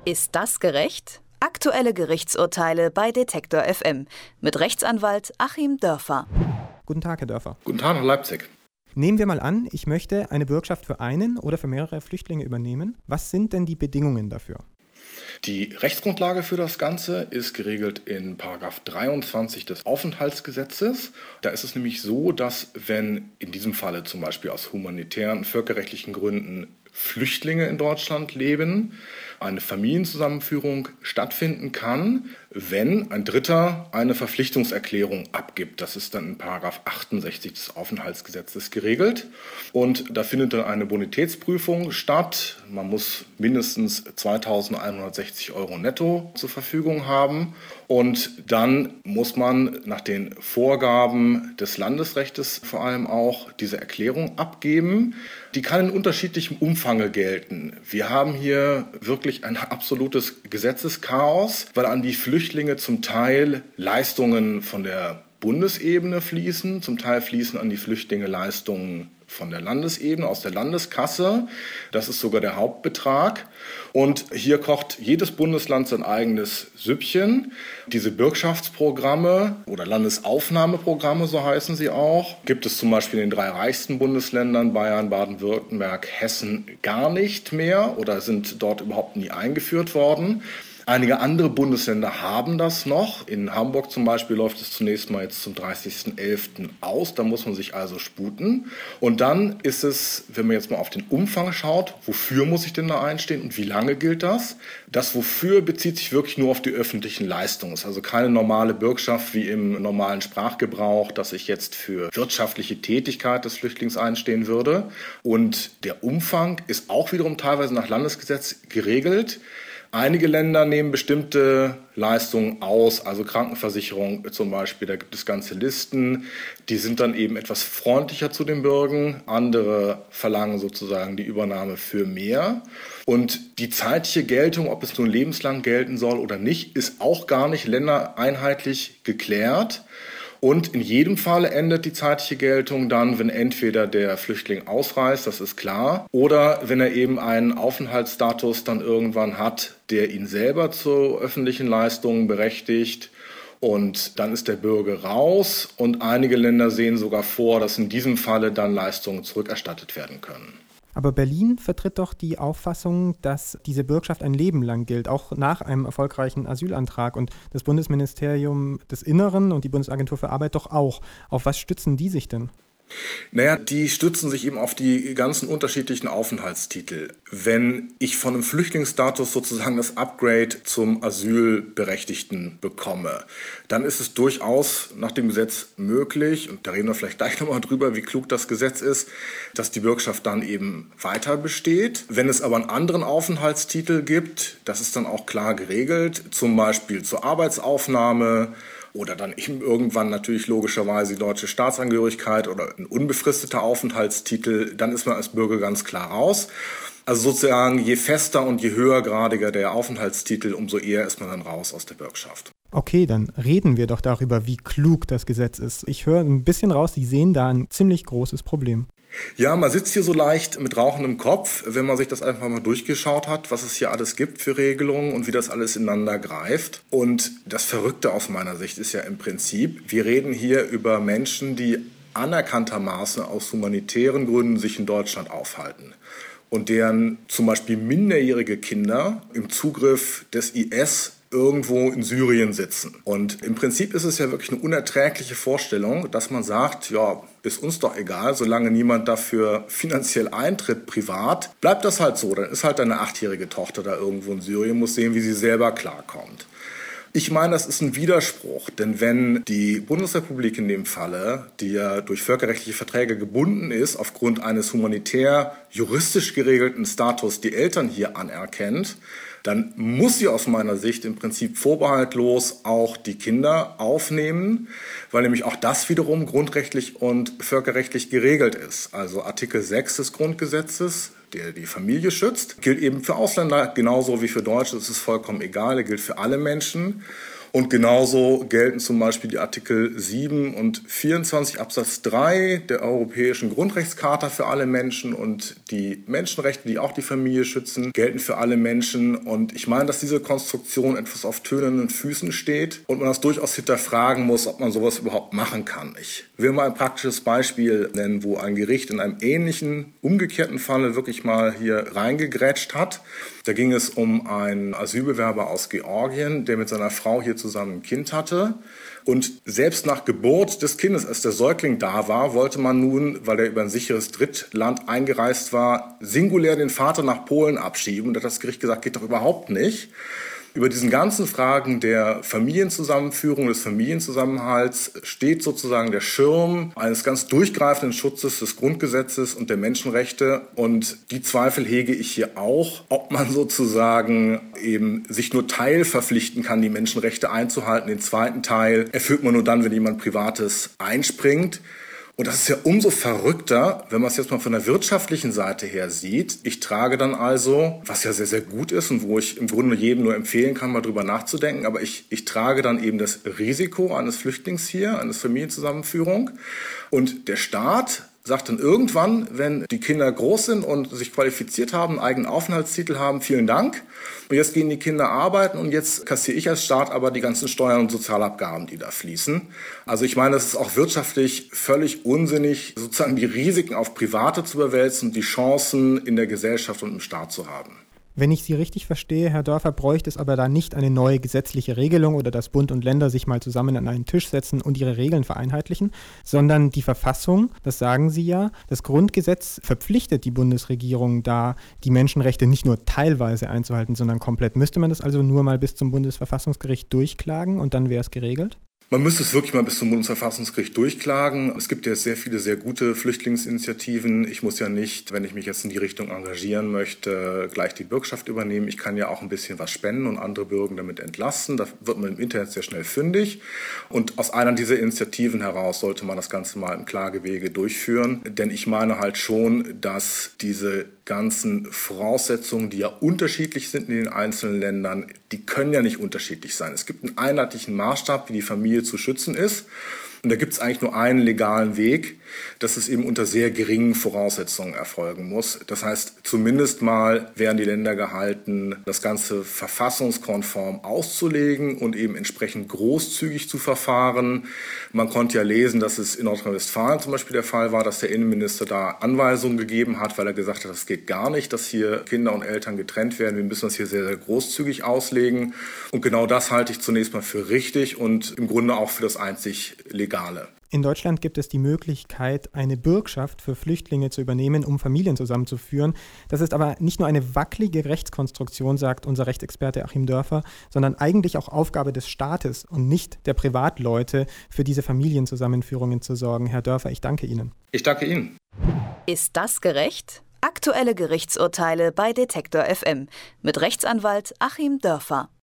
Ist das gerecht? Aktuelle Gerichtsurteile bei Detektor FM mit Rechtsanwalt Achim Dörfer. Guten Tag, Herr Dörfer. Guten Tag nach Leipzig. Nehmen wir mal an, ich möchte eine Bürgschaft für einen oder für mehrere Flüchtlinge übernehmen. Was sind denn die Bedingungen dafür? Die Rechtsgrundlage für das Ganze ist geregelt in § 23 des Aufenthaltsgesetzes. Da ist es nämlich so, dass wenn in diesem Falle zum Beispiel aus humanitären, völkerrechtlichen Gründen Flüchtlinge in Deutschland leben, eine Familienzusammenführung stattfinden kann, wenn ein Dritter eine Verpflichtungserklärung abgibt. Das ist dann in § 68 des Aufenthaltsgesetzes geregelt. Und da findet dann eine Bonitätsprüfung statt. Man muss mindestens 2.160 € netto zur Verfügung haben. Und dann muss man nach den Vorgaben des Landesrechts vor allem auch diese Erklärung abgeben. Die kann in unterschiedlichem Umfang gelten. Wir haben hier wirklich ein absolutes Gesetzeschaos, weil an die Flüchtlinge zum Teil Leistungen von der Bundesebene fließen, zum Teil fließen an die Flüchtlinge Leistungen von der Landesebene, aus der Landeskasse. Das ist sogar der Hauptbetrag. Und hier kocht jedes Bundesland sein eigenes Süppchen. Diese Bürgschaftsprogramme oder Landesaufnahmeprogramme, so heißen sie auch, gibt es zum Beispiel in den 3 reichsten Bundesländern, Bayern, Baden-Württemberg, Hessen, gar nicht mehr oder sind dort überhaupt nie eingeführt worden. Einige andere Bundesländer haben das noch. In Hamburg zum Beispiel läuft es zunächst mal jetzt zum 30.11. aus. Da muss man sich also sputen. Und dann ist es, wenn man jetzt mal auf den Umfang schaut, wofür muss ich denn da einstehen und wie lange gilt das? Das Wofür bezieht sich wirklich nur auf die öffentlichen Leistungen. Es ist also keine normale Bürgschaft wie im normalen Sprachgebrauch, dass ich jetzt für wirtschaftliche Tätigkeit des Flüchtlings einstehen würde. Und der Umfang ist auch wiederum teilweise nach Landesgesetz geregelt. Einige Länder nehmen bestimmte Leistungen aus, also Krankenversicherung zum Beispiel, da gibt es ganze Listen, die sind dann eben etwas freundlicher zu den Bürgern, andere verlangen sozusagen die Übernahme für mehr. Und die zeitliche Geltung, ob es nun lebenslang gelten soll oder nicht, ist auch gar nicht ländereinheitlich geklärt. Und in jedem Fall endet die zeitliche Geltung dann, wenn entweder der Flüchtling ausreist, das ist klar, oder wenn er eben einen Aufenthaltsstatus dann irgendwann hat, der ihn selber zu öffentlichen Leistungen berechtigt. Und dann ist der Bürger raus und einige Länder sehen sogar vor, dass in diesem Falle dann Leistungen zurückerstattet werden können. Aber Berlin vertritt doch die Auffassung, dass diese Bürgschaft ein Leben lang gilt, auch nach einem erfolgreichen Asylantrag. Und das Bundesministerium des Inneren und die Bundesagentur für Arbeit doch auch. Auf was stützen die sich denn? Naja, die stützen sich eben auf die ganzen unterschiedlichen Aufenthaltstitel. Wenn ich von einem Flüchtlingsstatus sozusagen das Upgrade zum Asylberechtigten bekomme, dann ist es durchaus nach dem Gesetz möglich, und da reden wir vielleicht gleich nochmal drüber, wie klug das Gesetz ist, dass die Bürgschaft dann eben weiter besteht. Wenn es aber einen anderen Aufenthaltstitel gibt, das ist dann auch klar geregelt, zum Beispiel zur Arbeitsaufnahme, oder dann eben irgendwann natürlich logischerweise die deutsche Staatsangehörigkeit oder ein unbefristeter Aufenthaltstitel, dann ist man als Bürger ganz klar raus. Also sozusagen, je fester und je höhergradiger der Aufenthaltstitel, umso eher ist man dann raus aus der Bürgschaft. Okay, dann reden wir doch darüber, wie klug das Gesetz ist. Ich höre ein bisschen raus, Sie sehen da ein ziemlich großes Problem. Ja, man sitzt hier so leicht mit rauchendem Kopf, wenn man sich das einfach mal durchgeschaut hat, was es hier alles gibt für Regelungen und wie das alles ineinander greift. Und das Verrückte aus meiner Sicht ist ja im Prinzip, wir reden hier über Menschen, die anerkanntermaßen aus humanitären Gründen sich in Deutschland aufhalten und deren zum Beispiel minderjährige Kinder im Zugriff des IS irgendwo in Syrien sitzen. Und im Prinzip ist es ja wirklich eine unerträgliche Vorstellung, dass man sagt, ja, ist uns doch egal, solange niemand dafür finanziell eintritt, privat, bleibt das halt so. Dann ist halt eine 8-jährige Tochter da irgendwo in Syrien, muss sehen, wie sie selber klarkommt. Ich meine, das ist ein Widerspruch, denn wenn die Bundesrepublik in dem Falle, die ja durch völkerrechtliche Verträge gebunden ist, aufgrund eines humanitär juristisch geregelten Status die Eltern hier anerkennt, dann muss sie aus meiner Sicht im Prinzip vorbehaltlos auch die Kinder aufnehmen, weil nämlich auch das wiederum grundrechtlich und völkerrechtlich geregelt ist. Also Artikel 6 des Grundgesetzes, der die Familie schützt, gilt eben für Ausländer genauso wie für Deutsche. Es ist vollkommen egal, er gilt für alle Menschen. Und genauso gelten zum Beispiel die Artikel 7 und 24 Absatz 3 der Europäischen Grundrechtscharta für alle Menschen, und die Menschenrechte, die auch die Familie schützen, gelten für alle Menschen. Und ich meine, dass diese Konstruktion etwas auf tönenden Füßen steht und man das durchaus hinterfragen muss, ob man sowas überhaupt machen kann. Ich will mal ein praktisches Beispiel nennen, wo ein Gericht in einem ähnlichen, umgekehrten Falle wirklich mal hier reingegrätscht hat. Da ging es um einen Asylbewerber aus Georgien, der mit seiner Frau hier zusammen ein Kind hatte. Und selbst nach Geburt des Kindes, als der Säugling da war, wollte man nun, weil er über ein sicheres Drittland eingereist war, singulär den Vater nach Polen abschieben. Und da hat das Gericht gesagt, geht doch überhaupt nicht. Über diesen ganzen Fragen der Familienzusammenführung, des Familienzusammenhalts steht sozusagen der Schirm eines ganz durchgreifenden Schutzes des Grundgesetzes und der Menschenrechte. Und die Zweifel hege ich hier auch, ob man sozusagen eben sich nur teilverpflichten kann, die Menschenrechte einzuhalten. Den zweiten Teil erfüllt man nur dann, wenn jemand Privates einspringt. Und das ist ja umso verrückter, wenn man es jetzt mal von der wirtschaftlichen Seite her sieht. Ich trage dann also, was ja sehr, sehr gut ist und wo ich im Grunde jedem nur empfehlen kann, mal drüber nachzudenken, aber ich trage dann eben das Risiko eines Flüchtlings hier, eines Familienzusammenführung. Und der Staat sagt dann irgendwann, wenn die Kinder groß sind und sich qualifiziert haben, einen eigenen Aufenthaltstitel haben, vielen Dank. Und jetzt gehen die Kinder arbeiten und jetzt kassiere ich als Staat aber die ganzen Steuern und Sozialabgaben, die da fließen. Also ich meine, es ist auch wirtschaftlich völlig unsinnig, sozusagen die Risiken auf Private zu überwälzen und die Chancen in der Gesellschaft und im Staat zu haben. Wenn ich Sie richtig verstehe, Herr Dörfer, bräuchte es aber da nicht eine neue gesetzliche Regelung oder dass Bund und Länder sich mal zusammen an einen Tisch setzen und ihre Regeln vereinheitlichen, sondern die Verfassung, das sagen Sie ja, das Grundgesetz verpflichtet die Bundesregierung da, die Menschenrechte nicht nur teilweise einzuhalten, sondern komplett. Müsste man das also nur mal bis zum Bundesverfassungsgericht durchklagen und dann wäre es geregelt? Man müsste es wirklich mal bis zum Bundesverfassungsgericht durchklagen. Es gibt ja sehr viele, sehr gute Flüchtlingsinitiativen. Ich muss ja nicht, wenn ich mich jetzt in die Richtung engagieren möchte, gleich die Bürgschaft übernehmen. Ich kann ja auch ein bisschen was spenden und andere Bürger damit entlasten. Da wird man im Internet sehr schnell fündig. Und aus einer dieser Initiativen heraus sollte man das Ganze mal im Klagewege durchführen. Denn ich meine halt schon, dass diese ganzen Voraussetzungen, die ja unterschiedlich sind in den einzelnen Ländern, die können ja nicht unterschiedlich sein. Es gibt einen einheitlichen Maßstab, wie die Familie zu schützen ist. Und da gibt es eigentlich nur einen legalen Weg, dass es eben unter sehr geringen Voraussetzungen erfolgen muss. Das heißt, zumindest mal wären die Länder gehalten, das Ganze verfassungskonform auszulegen und eben entsprechend großzügig zu verfahren. Man konnte ja lesen, dass es in Nordrhein-Westfalen zum Beispiel der Fall war, dass der Innenminister da Anweisungen gegeben hat, weil er gesagt hat, das geht gar nicht, dass hier Kinder und Eltern getrennt werden. Wir müssen das hier sehr, sehr großzügig auslegen. Und genau das halte ich zunächst mal für richtig und im Grunde auch für das einzig Legale. In Deutschland gibt es die Möglichkeit, eine Bürgschaft für Flüchtlinge zu übernehmen, um Familien zusammenzuführen. Das ist aber nicht nur eine wackelige Rechtskonstruktion, sagt unser Rechtsexperte Achim Dörfer, sondern eigentlich auch Aufgabe des Staates und nicht der Privatleute, für diese Familienzusammenführungen zu sorgen. Herr Dörfer, ich danke Ihnen. Ich danke Ihnen. Ist das gerecht? Aktuelle Gerichtsurteile bei Detektor FM mit Rechtsanwalt Achim Dörfer.